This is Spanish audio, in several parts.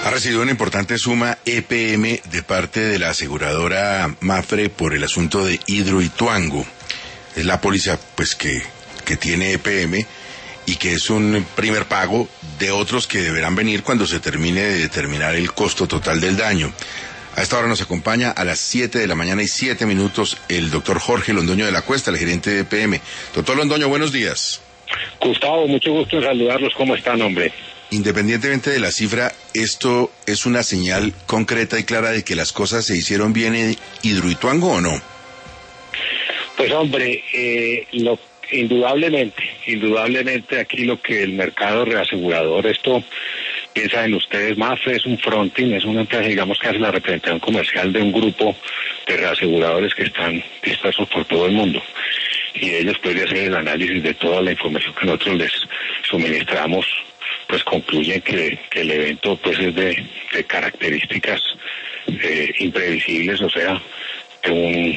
Ha recibido una importante suma EPM de parte de la aseguradora Mapfre por el asunto de Hidroituango. Es la póliza pues que tiene EPM y que es un primer pago de otros que deberán venir cuando se termine de determinar el costo total del daño. A esta hora nos acompaña a las 7 de la mañana y 7 minutos el doctor Jorge Londoño de la Cuesta, el gerente de EPM. Doctor Londoño, buenos días. Gustavo, mucho gusto en saludarlos. ¿Cómo están, hombre? Independientemente de la cifra, ¿esto es una señal concreta y clara de que las cosas se hicieron bien en Hidroituango o no? Pues, hombre, indudablemente aquí lo que el mercado reasegurador, esto, piensan ustedes, Mapfre es un fronting, es una empresa, digamos, que hace la representación comercial de un grupo de reaseguradores que están dispersos por todo el mundo. Y ellos pueden hacer el análisis de toda la información que nosotros les suministramos, pues concluyen que el evento pues es de características imprevisibles, o sea, un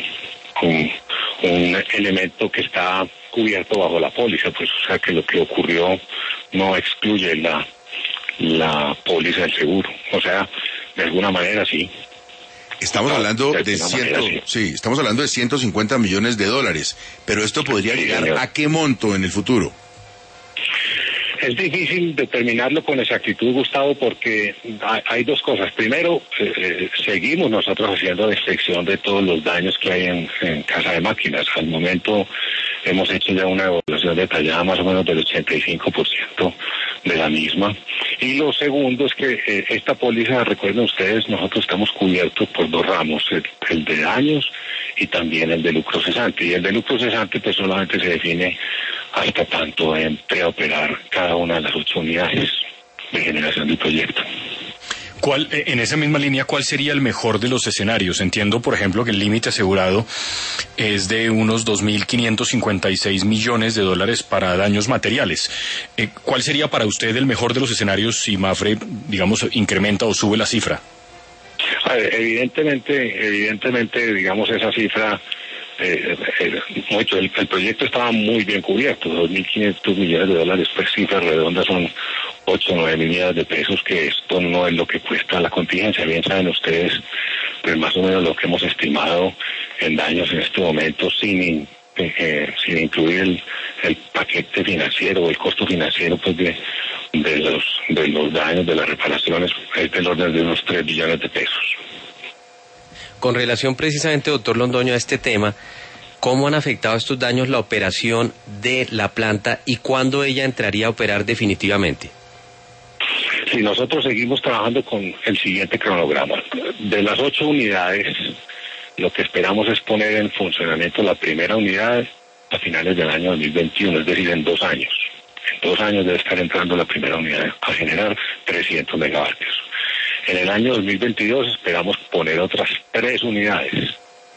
elemento que está cubierto bajo la póliza, pues o sea que lo que ocurrió no excluye la póliza del seguro, o sea, de alguna manera sí. Estamos hablando estamos hablando de 150 millones de dólares, pero esto podría llegar ¿a qué monto en el futuro? Es difícil determinarlo con exactitud, Gustavo, porque hay dos cosas. Primero, seguimos nosotros haciendo la inspección de todos los daños que hay en casa de máquinas. Al momento hemos hecho ya una evaluación detallada más o menos del 85% de la misma. Y lo segundo es que esta póliza, recuerden ustedes, nosotros estamos cubiertos por dos ramos, el de daños y también el de lucro cesante. Y el de lucro cesante pues solamente se define hasta tanto entre operar cada una de las 8 unidades de generación del proyecto. En esa misma línea, ¿cuál sería el mejor de los escenarios? Entiendo, por ejemplo, que el límite asegurado es de unos 2.556 millones de dólares para daños materiales. ¿Cuál sería para usted el mejor de los escenarios si Mapfre, digamos, incrementa o sube la cifra? Evidentemente, digamos, esa cifra, el proyecto estaba muy bien cubierto, 2.500 millones de dólares, pues cifras redondas son 8 o 9 millones de pesos, que esto no es lo que cuesta la contingencia. Bien saben ustedes, pues más o menos lo que hemos estimado en daños en este momento, sin incluir el paquete financiero o el costo financiero pues de los daños, de las reparaciones, es del orden de unos 3 billones de pesos. Con relación precisamente, doctor Londoño, a este tema, ¿cómo han afectado estos daños la operación de la planta y cuándo ella entraría a operar definitivamente? Sí, nosotros seguimos trabajando con el siguiente cronograma. De las 8 unidades, lo que esperamos es poner en funcionamiento la primera unidad a finales del año 2021, es decir, en 2 años. En 2 años debe estar entrando la primera unidad a generar 300 megavatios. En el año 2022 esperamos poner otras 3 unidades,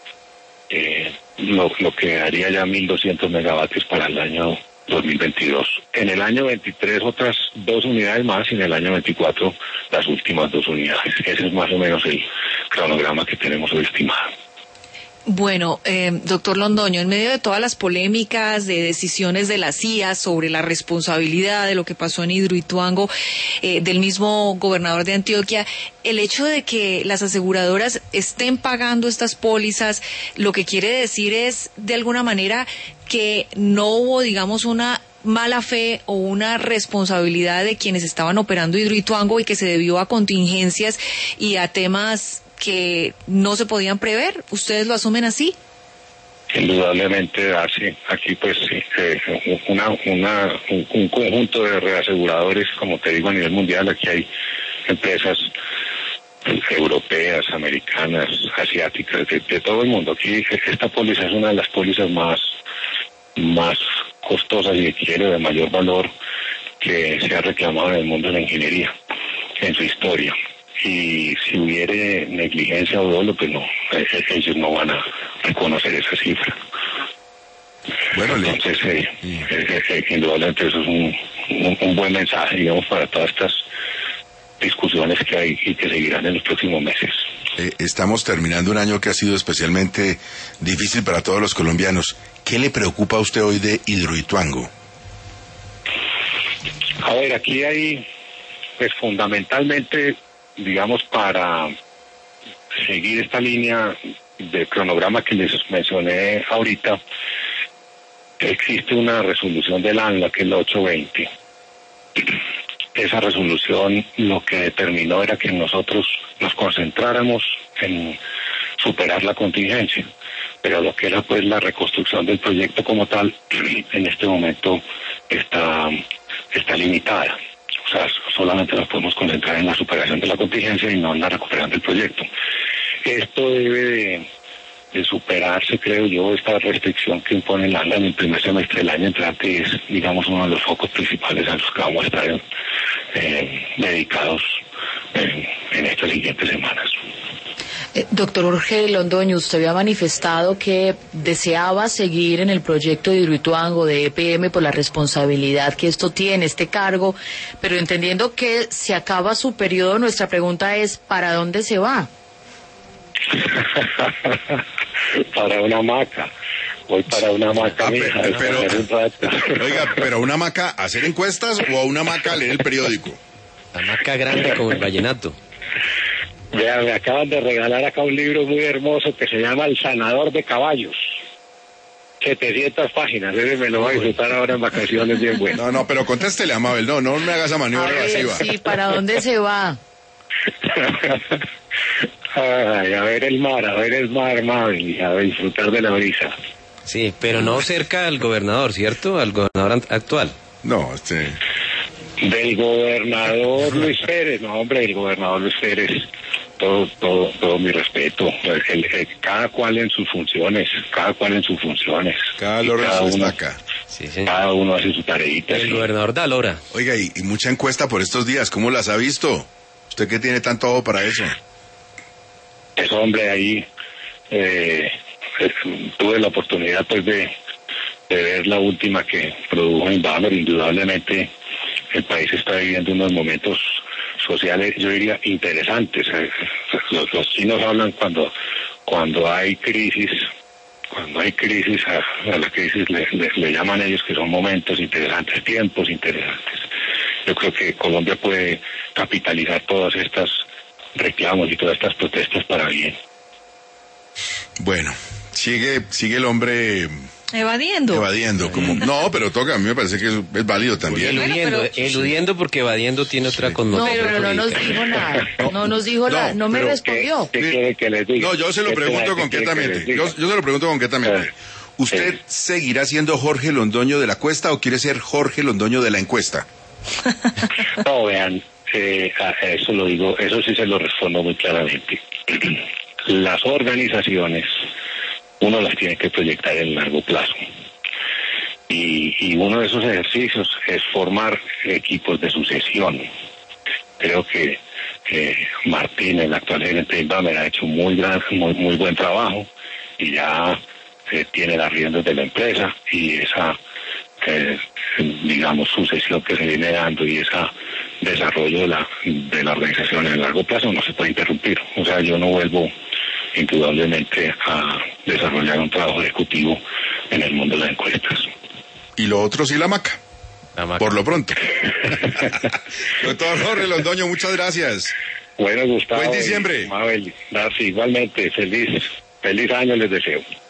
lo que daría ya 1.200 megavatios para el año 2022. En el año 23 otras 2 unidades más y en el año 24 las últimas 2 unidades. Ese es más o menos el cronograma que tenemos hoy estimado. Bueno, doctor Londoño, en medio de todas las polémicas de decisiones de la CIA sobre la responsabilidad de lo que pasó en Hidroituango, del mismo gobernador de Antioquia, el hecho de que las aseguradoras estén pagando estas pólizas, lo que quiere decir es, de alguna manera, que no hubo, digamos, una mala fe o una responsabilidad de quienes estaban operando Hidroituango y que se debió a contingencias y a temas que no se podían prever. ¿Ustedes lo asumen así? Indudablemente así. Aquí pues sí, un conjunto de reaseguradores, como te digo, a nivel mundial. Aquí hay empresas europeas, americanas, asiáticas, de todo el mundo. Aquí esta póliza es una de las pólizas más costosas y de mayor valor que se ha reclamado en el mundo de la ingeniería en su historia. Y si hubiere negligencia o dolo, pues no, ellos no van a reconocer esa cifra. Bueno, entonces, indudablemente eso es un buen mensaje, digamos, para todas estas discusiones que hay y que seguirán en los próximos meses. Estamos terminando un año que ha sido especialmente difícil para todos los colombianos. ¿Qué le preocupa a usted hoy de Hidroituango? A ver, aquí hay, pues fundamentalmente, digamos, para seguir esta línea de cronograma que les mencioné ahorita, existe una resolución del ANLA, que es la 820. Esa resolución lo que determinó era que nosotros nos concentráramos en superar la contingencia, pero lo que era pues la reconstrucción del proyecto como tal, en este momento está limitada. O sea, solamente nos podemos concentrar en la superación de la contingencia y no en la recuperación del proyecto. Esto debe de superarse, creo yo, esta restricción que impone el ANLA en el primer semestre del año entrante. Es, digamos, uno de los focos principales a los que vamos a estar dedicados en estas siguientes semanas. Doctor Jorge Londoño, usted había manifestado que deseaba seguir en el proyecto de Hidroituango, de EPM, por la responsabilidad que esto tiene, este cargo, pero entendiendo que se acaba su periodo, nuestra pregunta es, ¿para dónde se va? Para una hamaca. Voy para una hamaca, mija. Oiga, pero ¿una hamaca a hacer encuestas o a una hamaca a leer el periódico? Hamaca grande como el vallenato. Vean, me acaban de regalar acá un libro muy hermoso que se llama El sanador de caballos. 700 páginas, me lo voy a disfrutar ahora en vacaciones bien bueno. No, pero contéstele a Mabel, no me hagas esa maniobra evasiva. Sí, ¿para dónde se va? Ay, a ver el mar, Mabel, y a disfrutar de la brisa. Sí, pero no cerca al gobernador, ¿cierto? Al gobernador actual. No, Del gobernador Luis Pérez, no hombre, el gobernador Luis Pérez, todo mi respeto. Cada cual en sus funciones. Cada lora su estaca. Sí, sí. Cada uno hace su tareita. El gobernador da lora. Oiga, y mucha encuesta por estos días, ¿cómo las ha visto? ¿Usted qué tiene tanto ojo para eso? Eso, hombre, ahí tuve la oportunidad pues de ver la última que produjo Inbamer. Indudablemente el país está viviendo unos momentos sociales, yo diría, interesantes. Los chinos hablan cuando hay crisis, a la crisis le llaman ellos que son momentos interesantes, tiempos interesantes. Yo creo que Colombia puede capitalizar todas estas reclamos y todas estas protestas para bien. Bueno, sigue el hombre evadiendo como no, pero toca, a mí me parece que es válido también. Eludiendo porque evadiendo tiene otra connotación. No, pero no nos dijo nada. No nos dijo nada, no me respondió. ¿Qué quiere que les diga? No, yo se lo pregunto concretamente. Yo se lo pregunto concretamente. ¿Usted seguirá siendo Jorge Londoño de la Cuesta o quiere ser Jorge Londoño de la encuesta? No, vean, eso lo digo, eso sí se lo respondo muy claramente. Las organizaciones uno las tiene que proyectar en largo plazo. Y uno de esos ejercicios es formar equipos de sucesión. Creo que Martín, el actual gerente de Inbamer, ha hecho muy buen trabajo y ya tiene las riendas de la empresa, y esa digamos sucesión que se viene dando y ese desarrollo de la organización en largo plazo no se puede interrumpir. O sea, yo no vuelvo indudablemente a desarrollar un trabajo ejecutivo en el mundo de las encuestas. Y lo otro sí, la hamaca. Por lo pronto. Doctor Jorge Londoño, muchas gracias. Bueno, Gustavo. Buen diciembre. Mabel, igualmente, feliz año les deseo.